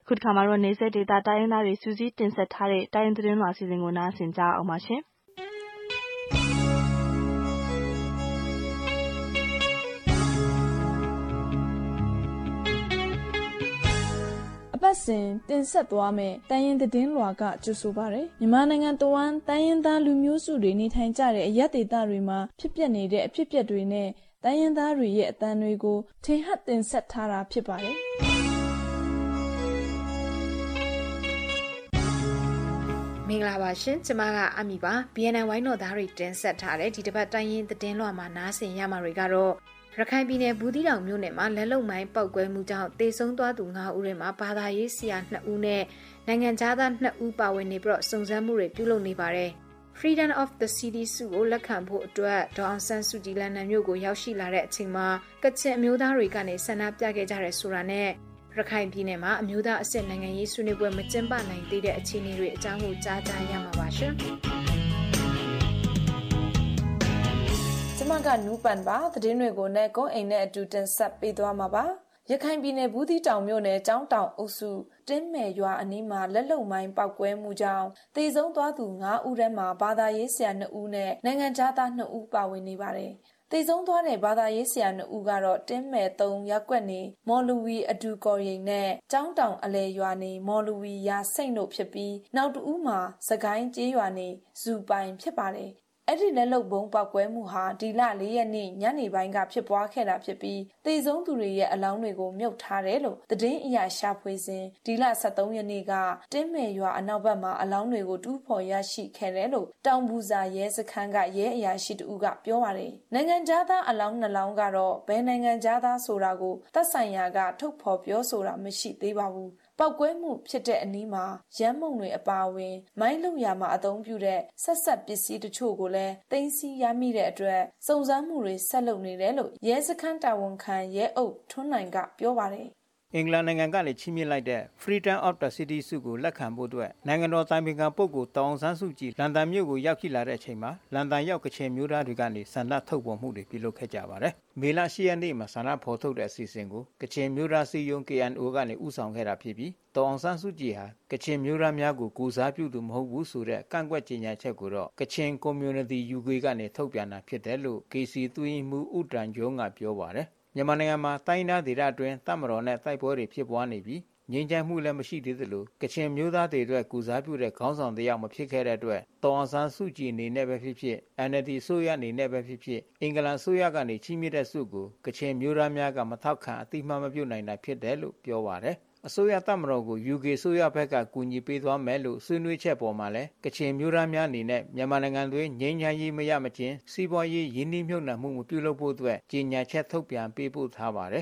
ခုတစ်ခါမှာတော့နေဆက်ဒေတာတိုင်းရင်းသားတွေစူးစီးတင်ဆက်ထားတဲ့တိုင်းရင်းသတင်းလွှာအစီအစဉ်ကိုနားဆင်ကြအောင်ပါရှင်အပတ်စဉ်တင်ဆက်သွားမယ်တိုင်းရင်းသတင်းလွှာကကြိုဆိုပါရယ်မြန်မာနိုင်ငံတဝန်းတိုင်းရင်းသားလူမျိုးစုတွေနေထိုင်ကြတဲ့အရပ်ဒေသတွေမှာဖြစ်ပျက်နေတဲ့အဖြစ်အပျက်တွေနဲ့တိုင်းရင်းသားတွေရဲ့အသံတွေကိုထင်ဟပ်တင်ဆက်ထားတာဖြစ်ပါတယ်မင်္ဂလာပါရှင်ကျမကအမီပါ BNN ဝိုင်းတော်သားတွေတင်ဆက်ထားတဲ့ဒီတစ်ပတ်တိုင်းရင်းသတင်းလွှာမှာနားဆင်ရမှာတွေကတော့ရခိုင်ပြည်နယ်ဘူးသီးတောင်မြို့နယ်မှာလက်လုံမိုင်းပောက်ကွဲမှုကြောင့်တေဆုံးသွားသူ9ဦးထဲမှာဘာသာရေးဆရာ2ဦးနဲ့နိုင်ငံခြားသား2ဦးပါဝင်နေပြီးတော့စုံစမ်းမှုတွေပြုလုပ်နေပါတယ် Freedom of the City စုကိုလက်ခံဖို့အတွက်ဒေါအောင်ဆန်းစုကြည်လန်ဒန်မြို့ကိုရောက်ရှိလာတဲ့အချိန်မှာကချင်အမျိုးသားတွေကနေဆန္ဒပြခဲ့ကြတယ်ဆိုတာနဲ့ရခိုင်ပြည်နယ်မှာအမျိုးသားအဆင့်နိုင်ငံရေးဆွေးနွေးပွဲမကျင်းပနိုင်သေးတဲ့အခြေအနေတွေအကြောင်းကိုကြားကြရမှာပါရှင်ကျမကနူးပန်ပါသတင်းတွေကိုနဲ့ကိုအိမ်နဲ့အတူတင်ဆက်ပေးသွားမှာပါရခိုင်ပြည်နယ်ဘူးသီးတောင်မြို့နယ်ကျောင်းတောင်အုပ်စုတင်းမယ်ရွာအနီးမှာလက်လုံမိုင်းပောက်ကွဲမှုကြောင့်တေဆုံးသွားသူ9ဦးထဲမှာဘာသာရေးဆရာ2ဦးနဲ့နိုင်ငံခြားသား2ဦးပါဝင်နေပါတယ်တေဆုံးသွားတဲ့ဘာသာရေးဆရာ2ဦးကတော့တင်းမယ်3ရပ်ကွက်နေမော်လူဝီအဒူကော်ရိန်နဲ့ကျောင်းတောင်အလဲရွာနေမော်လူဝီရာစိတ်တို့ဖြစ်ပြီးနောက်2ဦးမှာစကိုင်းကျေးရွာနေဇူပိုင်ဖြစ်ပါတယ်အဲ့ဒီလက်လုံဘုံပောက်ကွဲမှုဟာဒီလ4ရက်နေ့ညနေပိုင်းကဖြစ်ပွားခဲ့တာဖြစ်ပြီးတေဆုံးသူတွေရဲ့အလောင်းတွေကိုမြုပ်ထားတယ်လို့သတင်းအရရှာဖွေစဉ်ဒီလ23ရက်နေ့ကတင်းမယ်ရွာအနောက်ဘက်မှာအလောင်းတွေကိုတူးဖော်ရရှိခဲ့တယ်လို့တောင်ပူဇာရဲစခန်းကရဲအရာရှိတဦးကပြောပါတယ်နိုင်ငံခြားသားအလောင်း2လောင်းကတော့ဘယ်နိုင်ငံခြားသားဆိုတာကိုသက်ဆိုင်ရာကထုတ်ဖော်ပြောဆိုတာမရှိသေးပါဘူးပောက်ကွဲမှုဖြစ်တဲ့အနီးမှာရမ်းမုံတွေအပါအဝင်မိုင်းလုံရာမှာအသုံးပြုတဲ့ဆက်ဆက်ပစ္စည်းတချို့ကိုလည်းသိမ်းဆည်းရမိတဲ့အတွက်စုံစမ်းမှုတွေဆက်လုပ်နေတယ်လို့ရဲစခန်းတာဝန်ခံရဲအုပ်ထွန်းနိုင်ကပြောပါတယ်အင်္ဂလန်နိုင်ငံကနေချီးမြှင့်လိုက်တဲ့ Freedom of the City စုကိုလက်ခံဖို့အတွက်နိုင်ငံတော်တိုင်ပင်ခံပုဂ္ဂိုလ်ဒေါအောင်ဆန်းစုကြည်လန်ဒန်မြို့ကိုရောက်ရှိလာတဲ့အချိန်မှာလန်ဒန်ရောက်ကချင်မျိုးသားတွေကနေဆန္ဒထုတ်ဖော်မှုတွေပြုလုပ်ခဲ့ကြပါတယ်။မေလ10ရက်နေ့မှာဆန္ဒဖော်ထုတ်တဲ့အစီအစဉ်ကိုကချင်မျိုးသားစီယုံ KNO ကနေဦးဆောင်ခဲ့တာဖြစ်ပြီးဒေါအောင်ဆန်းစုကြည်ဟာကချင်မျိုးသားများကိုကိုစားပြုသူမဟုတ်ဘူးဆိုတဲ့ကန့်ကွက်ကြေညာချက်ကိုတော့ကချင် Community UK ကနေထုတ်ပြန်တာဖြစ်တယ်လို့ KC သွေးမှုဥတန်ကျုံးကပြောပါတယ်မြန်မာနိုင်ငံမှာတိုင်းဒေသအတွင်းတပ်မတော်နဲ့တိုက်ပွဲတွေဖြစ်ပွားနေပြီးငြိမ်းချမ်းမှုလည်းမရှိသေးသလိုကချင်မျိုးသားတွေအတွက်ကူစားပြုတဲ့ခေါင်းဆောင်တယောက်မဖြစ်ခဲ့တဲ့အတွက်ဒေါအောင်ဆန်းစုကြည်အနေနဲ့ပဲဖြစ်ဖြစ် NLD ဆိုရအနေနဲ့ပဲဖြစ်ဖြစ်အင်္ဂလန်ဆိုရကနေချီးမြှင့်တဲ့ဆုကိုကချင်မျိုးသားများကမထောက်ခံအတိမတ်မပြုတ်နိုင်တာဖြစ်တယ်လို့ပြောပါတယ်အစိုးရတပ်မတော်ကို UK ဆိုရဘက်ကကူညီပေးသွားမယ်လို့ဆွေးနွေးချက်ပေါ်မှာလည်းကချင်မျိုးသားများအနေနဲ့မြန်မာနိုင်ငံတွင်ငြိမ်းချမ်းရေးမရမချင်းစီးပွားရေးရင်းနှီးမြှုပ်နှံမှုမပြုလုပ်ဖို့အတွက်ကြေညာချက်ထုတ်ပြန်ပေးပို့ထားပါတယ်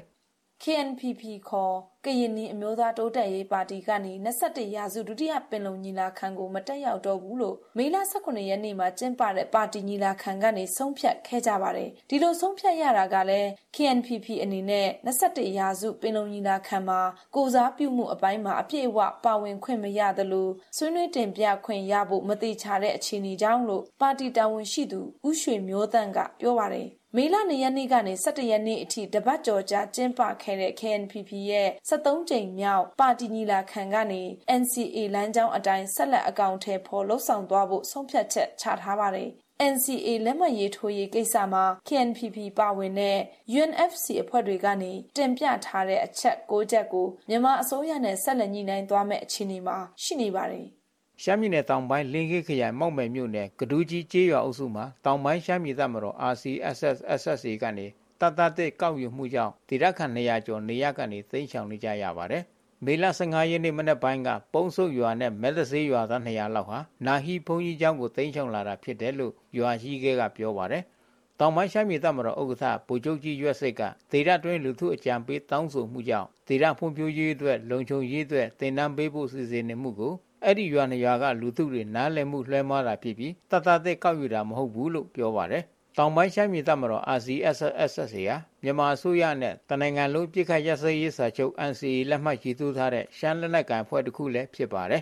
KNPP ခေါ်ကရင်နီအမျိုးသားတိုးတက်ရေးပါတီကနေ21ရာစုဒုတိယပင်လုံညီလာခံကိုမတက်ရောက်တော့ဘူးလို့မေလ18ရက်နေ့မှာကျင်းပတဲ့ပါတီညီလာခံကနေဆုံးဖြတ်ခဲ့ကြပါတယ်။ဒီလိုဆုံးဖြတ်ရတာကလည်း KNPP အနေနဲ့21ရာစုပင်လုံညီလာခံမှာကိုစားပြုမှုအပိုင်းမှာအပြည့်အဝပါဝင်ခွင့်မရသလိုဆွေးနွေးတင်ပြခွင့်ရဖို့မတိကျတဲ့အခြေအနေကြောင့်လို့ပါတီတာဝန်ရှိသူဦးရွှေမျိုးသန့်ကပြောပါတယ်။မေလ2ရက်နေ့ကနေ17ရက်နေ့အထိတပတ်ကျော်ကြာကျင်းပခဲ့တဲ့ KNPP ရဲ့73ကြိမ်မြောက်ပါတီညီလာခံကနေ NCA လမ်းကြောင်းအတိုင်းဆက်လက်အကောင့်ထဲပေါ်လှုပ်ဆောင်သွားဖို့ဆုံးဖြတ်ချက်ချထားပါတယ်။ NCA လက်မှတ်ရေးထိုးရေးကိစ္စမှာ KNPP ပါဝင်တဲ့ UNFC အဖွဲ့တွေကနေတင်ပြထားတဲ့အချက်6ချက်ကိုမြန်မာအစိုးရနဲ့ဆက်လက်ညှိနှိုင်းသွားမယ့်အခြေအနေမှာရှိနေပါတယ်။ရှမ်းပြည်နယ်တောင်ပိုင်းလင်းခေးခရိုင်မောက်မယ်မြို့နယ်ကဒူးကြီးကျေးရွာအုပ်စုမှာတောင်ပိုင်းရှမ်းပြည်တပ်မတော် RCSS/SSA ကနေတပ်တဲ့ကောက်ယူမှုကြောင့်ဒေသခံ200ကျော်နေရကနေသိမ်းချောင်နေကြရပါတယ်။မေလ15ရက်နေ့မနက်ပိုင်းကပုံစုပ်ရွာနဲ့မဲသစေးရွာသား200လောက်ဟာနာဟီဘုံကြီးကျောင်းကိုသိမ်းချောင်လာတာဖြစ်တယ်လို့ရွာရှိကပြောပါတယ်။တောင်ပိုင်းရှမ်းပြည်တပ်မတော်ဥက္ကဋ္ဌဗိုလ်ချုပ်ကြီးရွက်စိတ်ကဒေသတွင်းလူထုအကြံပေးတောင်းဆိုမှုကြောင့်ဒေသဖွံ့ဖြိုးရေးအတွက်လုံခြုံရေးအတွက်တင်နန်းပေးဖို့စီစဉ်နေမှုကိုအဲ့ဒီရွာ2ရွာကလူထုတွေနားလည်မှုလွှဲမှားတာဖြစ်ပြီးတသက်ကောက်ယူတာမဟုတ်ဘူးလို့ပြောပါတယ်။တောင်ပိုင်းရှမ်းပြည်တပ်မတော် RCSS/SSA ဟာမြန်မာအစိုးရနဲ့တနိုင်ငံလုံးပြည်ခတ်ရစရေးစာချုပ် NCA လက်မှတ်ရေးထိုးထားတဲ့ရှမ်းလက်နက်ကိုင်အဖွဲ့တစ်ခုလည်းဖြစ်ပါတယ်။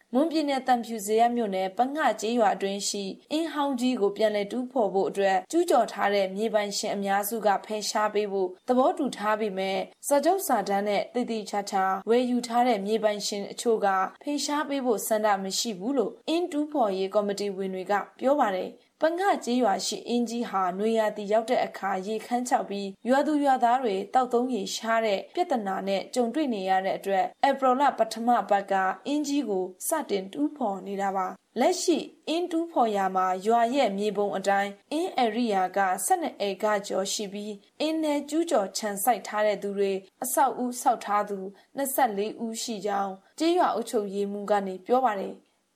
မွန်ပြည်နယ်တန်ဖြူစရမြို့နယ်ပငှကျေးရွာအတွင်းရှိအင်းဟောင်းကြီးကိုပြန်လည်တူးဖော်ဖို့အတွက်ကျူးကျော်ထားတဲ့မြေပိုင်ရှင်အများစုကဖယ်ရှားပေးဖို့သဘောတူထားပေမဲ့စာချုပ်စာတမ်းနဲ့တည်တည်ချာချာဝယ်ယူထားတဲ့မြေပိုင်ရှင်အချို့ကဖယ်ရှားပေးဖို့ဆန္ဒမရှိဘူးလို့အင်းတူးဖော်ရေးကော်မတီဝင်တွေကပြောပါတယ်ပငှကျေးရွာရှိအင်းကြီးဟာနွေရာသီရောက်တဲ့အခါရေခမ်းချောက်ပြီးရွာသူရွာသားတွေတောက်သုံးရေရှားတဲ့ပြဿနာနဲ့ကြုံတွေ့နေရတဲ့အတွက်ဧပြီလပထမပတ်ကအင်းကြီးကိုစတင်တူးဖော်နေတာပါလက်ရှိအင်းတူးဖော်ရာမှာရွာရဲ့မြေပုံအတိုင်းအင်းအရိယာက12ဧကကျော်ရှိပြီးအင်းနယ်ကျူးကျော်ခြံစိုက်ထားတဲ့သူတွေအဆောက်အဦဆောက်ထားသူ24ဦးရှိကြောင်းကျေးရွာအုပ်ချုပ်ရေးမှူးကနေပြောပါတယ်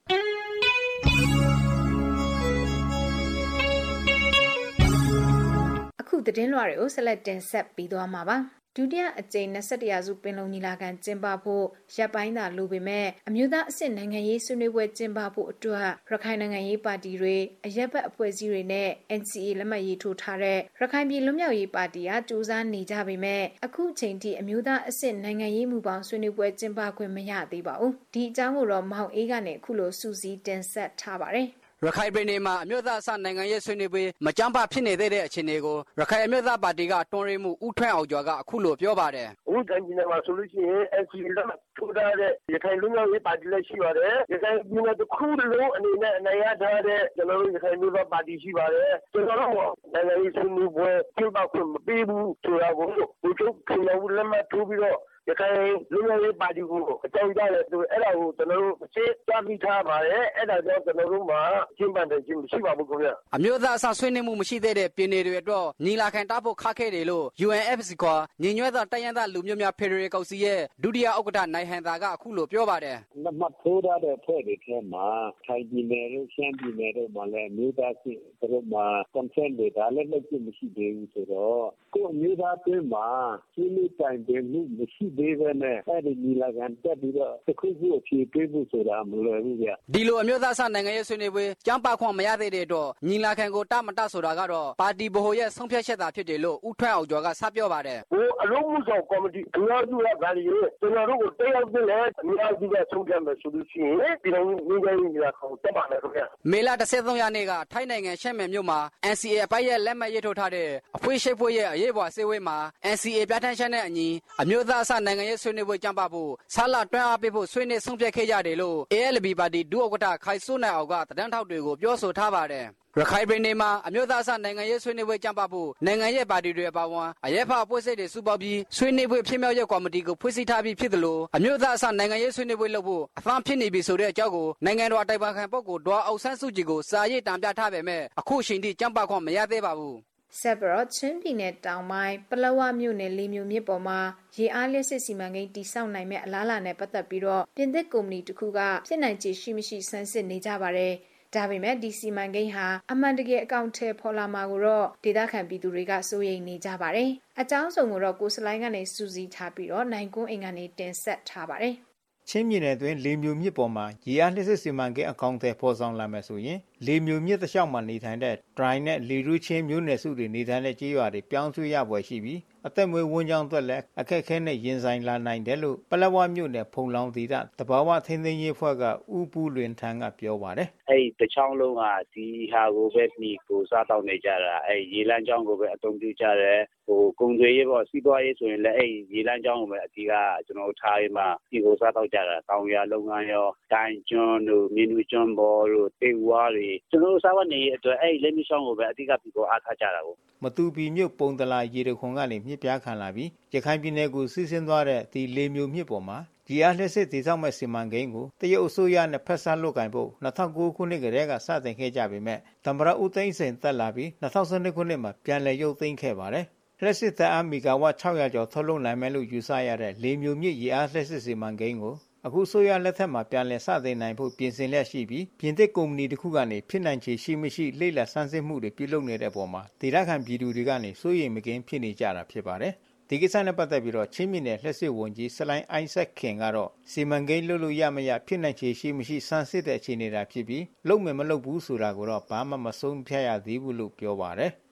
အခုသတင်းလွှာတွေကိုဆက်လက်တင်ဆက်ပြီးသွားမှာပါဒုတိယအကြိမ်21ရာစုပင်လုံညီလာခံကျင်းပဖို့ရပ်ပိုင်းသာလိုပေမဲ့အမျိုးသားအဆင့်နိုင်ငံရေးဆွေးနွေးပွဲကျင်းပဖို့အတွက်ရခိုင်နိုင်ငံရေးပါတီတွေအရက်ဘက်အဖွဲ့အစည်းတွေနဲ့ NCA လက်မှတ်ရေးထိုးထားတဲ့ရခိုင်ပြည်လွတ်မြောက်ရေးပါတီကစူးစမ်းနေကြပေမဲ့အခုချိန်ထိအမျိုးသားအဆင့်နိုင်ငံရေးမူပေါင်းဆွေးနွေးပွဲကျင်းပခွင့်မရသေးပါဘူးဒီအကြောင်းကိုတော့မောင်အေးကနေအခုလိုစူးစီးတင်ဆက်ထားပါတယ်ရခိုင်ပြည်နယ်မှာအမျိုးသားအဆင့်နိုင်ငံရေးဆွေးနွေးပွဲမကြမ်းပဖြစ်နေတဲ့အခြေအနေကိုရခိုင်အမျိုးသားပါတီကတွန်းရမှုဦးထွန်းအောင်ကျော်ကအခုလိုပြောပါတယ်။ဦးတိုင်းပြည်နယ်မှာဆိုလို့ရှိရင် NCA လက်မှတ်ထိုးထားတဲ့ရခိုင်လူမျိုးရေးပါတီလည်းရှိပါတယ်။ရခိုင်ပြည်နယ်တစ်ခုလုံးအနေနဲ့အနိုင်ရထားတဲ့ကျွန်တော်တို့ရခိုင်မျိုးသားပါတီရှိပါတယ်။ကျွန်တော်တို့နိုင်ငံရေးဆွေးနွေးပွဲကျင်းပခွင့်မပေးဘူးဆိုတာကိုဘုချုပ်ခင်ဗျာဦးလက်မှတ်ထိုးပြီးတော့ရခိုင်လူမျိုးရေးပါတီကိုအကြောင်းကြားတယ်သူအဲ့ဒါကိုကျွန်တော်တို့ရှင်းပြပြီးထားပါတယ်အဲ့ဒါကြောင့်ကျွန်တော်တို့မှာရှင်းပန်တယ်ရှင်းမရှိပါဘူးခင်ဗျာအမျိုးသားအဆင့်ဆွေးနွေးမှုမရှိသေးတဲ့ပြည်နယ်တွေအတွက်ညီလာခံတားဖို့ခက်ခဲတယ်လို့ UNFC ကညီညွတ်သောတိုင်းရင်းသားလူမျိုးများဖက်ဒရယ်ကောင်စီရဲ့ဒုတိယဥက္ကဋ္ဌနိုင်ဟန်သာကအခုလိုပြောပါတယ်လက်မှတ်ထိုးထားတဲ့ဖွဲ့တွေထဲမှာထိုင်ပြည်နယ်တို့ရှမ်းပြည်နယ်တို့မှာလည်းမြို့သားစစ်တို့မှာ consent တွေဒါလည်းလက်ကျမရှိသေးဘူးဆိုတော့ကိုယ်မြို့သားတွေမှာရှင်းလို့တိုင်တယ်လို့မရှိသေးပဲနဲ့အဲ့ဒီညီလာခံတက်ပြီးတော့တစ်ခုခုအဖြေပေးဖို့ဆိုတာမလွယ်ဘူးဗျဒီလိုအမျိုးသားအဆင့်နိုင်ငံရေးဆွေးနွေးပွဲကျင်းပခွင့်မရသေးတဲ့အတွက်ညီလာခံကိုတမတဆိုတာကတော့ပါတီဗဟိုရဲ့ဆုံးဖြတ်ချက်သာဖြစ်တယ်လို့ဦးထွန်းအောင်ကျော်ကစပြောပါတယ်ဟိုအလုံးမှုဆောင်ကော်မတီအများစုကဗာလီရဲ့ကျွန်တော်တို့ကိုတက်ရောက်တဲ့လည်းအများစုကဆုံးဖြတ်မယ်ဆိုလို့ရှိရင်ပြည်တော်ညီကြညီလာခံတက်ပါမယ်ခင်ဗျမေလ13ရက်နေ့ကထိုင်းနိုင်ငံရှမ်းပြည်မြို့မှာ NCA အပိုက်ရဲ့လက်မှတ်ရေးထိုးထားတဲ့အဖွဲ့ရှိဖွဲ့ရဲ့အရေးပေါ်အစည်းအဝေးမှာ NCA ပြဋ္ဌာန်းချက်နဲ့အညီအမျိုးသားအဆင့်နိုင်ငံရေးဆွေးနွေးပွဲကျင်းပဖို့ဆာလာတွန်းအားပေးဖို့ဆွေးနွေးဆုံးဖြတ်ခဲ့ကြတယ်လို့ ALP ပါတီဒုဥက္ကဋ္ဌခိုင်စိုးနိုင်အောင်ကသတင်းထောက်တွေကိုပြောဆိုထားပါတယ်ရခိုင်ပြည်နယ်မှာအမျိုးသားအဆင့်နိုင်ငံရေးဆွေးနွေးပွဲကျင်းပဖို့နိုင်ငံရေးပါတီတွေအပါအဝင်အရက်ဖအဖွဲ့အစည်းတွေစုပေါင်းပြီးဆွေးနွေးပွဲဖြစ်မြောက်ရေးကော်မတီကိုဖွဲ့စည်းထားပြီးဖြစ်တယ်လို့အမျိုးသားအဆင့်နိုင်ငံရေးဆွေးနွေးပွဲလုပ်ဖို့အသံဖြစ်နေပြီဆိုတဲ့အကြောင်းကိုနိုင်ငံတော်တိုင်ပင်ခံပုဂ္ဂိုလ်ဒေါ်အောင်ဆန်းစုကြည်ကိုစာရေးတင်ပြထားပေမဲ့အခုချိန်ထိကျင်းပခွင့်မရသေးပါဘူးဆက်ပြီးတော့ချင်းပြည်နယ်တောင်ပိုင်းပလောဝမြို့နယ်လေးမြို့မြစ်ပေါ်မှာရေအားလျှပ်စစ်စီမံကိန်းတည်ဆောက်နိုင်မဲ့အလားအလာနဲ့ပတ်သက်ပြီးတော့ပြင်သစ်ကုမ္ပဏီတစ်ခုကဖြစ်နိုင်ခြေရှိမရှိဆန်းစစ်နေကြပါတယ်ဒါပေမဲ့ဒီစီမံကိန်းဟာအမှန်တကယ်အကောင့်ထဲပေါ်လာမှာကိုတော့ဒေသခံပြည်သူတွေကစိုးရိမ်နေကြပါတယ်အကြောင်းစုံကိုတော့ကိုစလိုင်းကနေစူးစီးထားပြီးတော့နိုင်ကွန်းအိမ်ကနေတင်ဆက်ထားပါတယ်ချင်းပြည်နယ်တွင်လေမျိုးမြစ်ပေါ်မှာရေအားလျှပ်စစ်စီမံကိန်းအကောင့်ထဲပေါ်ဆောင်လာမယ်ဆိုရင်လေမျိုးမြစ်တစ်လျှောက်မှာနေထိုင်တဲ့ဒရိုင်နဲ့လေရူးချင်းမျိုးနယ်စုတွေနေထိုင်တဲ့ကြေးရွာတွေပြောင်းရွှေ့ရပွဲရှိပြီးအသက်မွေးဝန်းကြောင်းအတွက်လည်းအခက်အခဲနဲ့ရင်ဆိုင်လာနိုင်တယ်လို့ပလက်ဝမြို့နယ်ဖုံလောင်သီတာတဘာဝထိန်းသိမ်းရေးဖွဲ့ကဥပူလွင်ထန်းကပြောပါတယ်အဲ့တချောင်းလုံးကဒီဟာကိုပဲဒီကိုစားတောက်နေကြတာအဲ့ရေလမ်းကြောင်းကိုပဲအသုံးပြုကြတယ်ဟိုကုံတွေရေးပေါ့စီးပွားရေးဆိုရင်လည်းအဲ့ရေလမ်းကြောင်းကိုပဲအတီးကကျွန်တော်ထားရမှာဒီကိုစားတောက်ကြတာတောင်ရလုပ်ငန်းရောတိုင်းကျွန်းတို့မြင်းနူကျွန်းပေါ်တို့တေဝါတွေကျွန်တော်စားဝတ်နေရေးအတွက်အဲ့လက်မြရှောင်းကိုပဲအတီးကပြီးကိုအားထားကြတာကိုမတူပီမြို့ပုံတလာရေတခွန်ကနေမြစ်ပြားခံလာပြီးရခိုင်ပြည်နယ်ကိုစီးဆင်းသွားတဲ့ဒီလေမျိုးမြစ်ပေါ်မှာဒီအားလျှက်စစ်တည်ဆောက်မဲ့စီမံကိန်းကိုတရုတ်အစိုးရနဲ့ဖက်စားလုပ်ကင်ဖို့2009ခုနှစ်ကတည်းကစတင်ခဲ့ကြပေမဲ့သမ္မတဦးသိန်းစိန်တက်လာပြီး2012ခုနှစ်မှာပြန်လည်ရုပ်သိမ်းခဲ့ပါတယ်လျှက်စစ်သားမီဂါဝတ်600ကျော်ထုတ်လုပ်နိုင်မယ်လို့ယူဆရတဲ့လေမျိုးမြစ်ရေအားလျှက်စစ်စီမံကိန်းကိုအခုဆိုရလက်ထက်မှာပြန်လည်စတင်နိုင်ဖို့ပြင်ဆင်လျက်ရှိပြီးပြင်သစ်ကုမ္ပဏီတစ်ခုကနေဖြစ်နိုင်ခြေရှိမရှိလေ့လာစမ်းစစ်မှုတွေပြုလုပ်နေတဲ့ပုံမှာဒေသခံပြည်သူတွေကနေစိုးရိမ်မကင်းဖြစ်နေကြတာဖြစ်ပါတယ်ဒီကိစ္စနဲ့ပတ်သက်ပြီးတော့ချင်းပြည်နယ်လျှက်စစ်ဝန်ကြီးစလိုင်းအိုင်းဆက်ခင်ကတော့စီမံကိန်းလုပ်လို့ရမရဖြစ်နိုင်ခြေရှိမရှိစမ်းစစ်တဲ့အခြေအနေတာဖြစ်ပြီးလုပ်မယ်မလုပ်ဘူးဆိုတာကိုတော့ဘာမှမဆုံးဖြတ်ရသေးဘူးလို့ပြောပါတယ်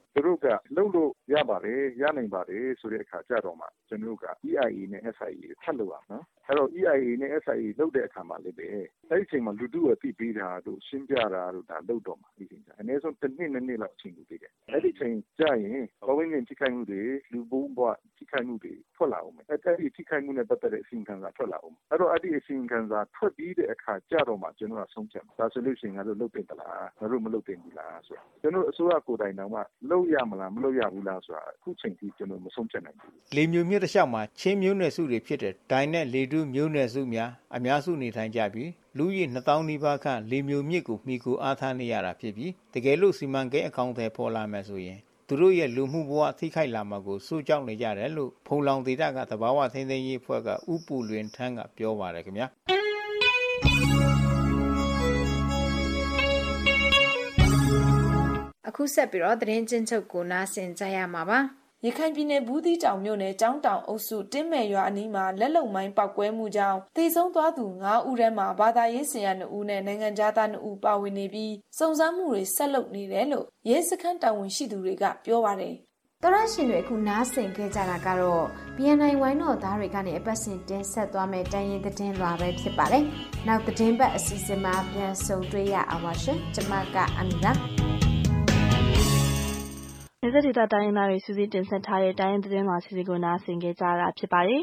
သူတို့ကလှုပ်လို့ရပါတယ်ရနိုင်ပါတယ်ဆိုတဲ့အခါကြတော့မှကျွန်တော်တို့က EIA နဲ့ SIA ထပ်လုပ်ရနော်အဲ့တော့ EIA နဲ့ SIA လုပ်တဲ့အခါမှာလည်းပဲအဲ့ဒီအချိန်မှာလူထုအသိပေးတာတို့ရှင်းပြတာတို့ဒါလုပ်တော့မှာဒီချိန်ကျအနည်းဆုံးတစ်နှစ်လောက်အချိန်ယူပေးတယ်အဲ့ဒီချိန်ကျရင်ဘဝင်းထိခိုက်မှုတွေလူဘုံဘဝထိခိုက်မှုတွေထွက်လာအောင်မယ်အဲ့ဒီထိခိုက်မှုနဲ့ပတ်သက်တဲ့အစီအခံစာထွက်လာအောင်အဲ့တော့အဲ့ဒီအစီအခံစာထွက်ပြီးတဲ့အခါကြတော့မှကျွန်တော်ကဆုံးဖြတ်ဒါဆိုလို့ရှိရင်ငါတို့လုပ်တင်သလားငါတို့မလုပ်တင်ဘူးလားဆိုတော့ကျွန်တော်အစိုးရကိုယ်တိုင်တော့မှလုပ်ရမလားမလုပ်ရဘူးလားဆိုတာအခုချိန်ထိကျွန်တော်မဆုံးဖြတ်နိုင်ဘူးလေမျိုးမြစ်တစ်လျှောက်မှာချင်းမျိုးနွယ်စုတွေဖြစ်တဲ့ဒိုင်နဲ့လေတူးမျိုးနွယ်စုများအများစုနေထိုင်ကြပြီးလူကြီး2000နီးပါးခန့်လေမျိုးမြစ်ကိုမှီခိုအားထားနေရတာဖြစ်ပြီးတကယ်လို့စီမံကိန်းအကောင့်တွေပေါ်လာမယ်ဆိုရင်သူတို့ရဲ့လူမှုဘဝထိခိုက်လာမှာကိုစိုးကြောက်နေကြတယ်လို့ဖုံလောင်ဒေသကသဘာဝထိန်းသိမ်းရေးအဖွဲ့ကဥပူလွင်ထန်းကပြောပါတယ်ခင်ဗျာအခုဆက်ပြီးတော့သတင်းချင်းချုပ်ကိုနားဆင်ကြရမှာပါရခိုင်ပြည်နယ်ဘူးသီးတောင်မြို့နယ်ကျောင်းတောင်အုပ်စုတင်းမဲ့ရွာအနီးမှာလက်လုံမိုင်းပောက်ကွဲမှုကြောင့်သေဆုံးသွားသူ9ဦးထဲမှာဘာသာရေးဆရာ2ဦးနဲ့နိုင်ငံသား2ဦးပါဝင်နေပြီးစုံစမ်းမှုတွေဆက်လုပ်နေတယ်လို့ရဲစခန်းတာဝန်ရှိသူတွေကပြောပါတယ်။တော်ရရှင်တွေအခုနားဆင်ခဲ့ကြတာကတော့ BNI ဝိုင်းတော်သားတွေကနေအပတ်စဉ်တင်ဆက်သွားမယ့်တိုင်းရင်းသတင်းလွှာပဲဖြစ်ပါတယ်။နောက်သတင်းပတ်အစီအစဉ်မှာပြန်ဆုံတွေ့ရအောင်ပါရှင်။ကျွန်မကအမီလာနယ်စပ်ဒေသတိုင်းရင်းသားတွေစူးစီးတင်ဆက်ထားတဲ့တိုင်းရင်းသတင်းလွှာစီစဉ်ကိုနားဆင်ကြကြတာဖြစ်ပါတယ်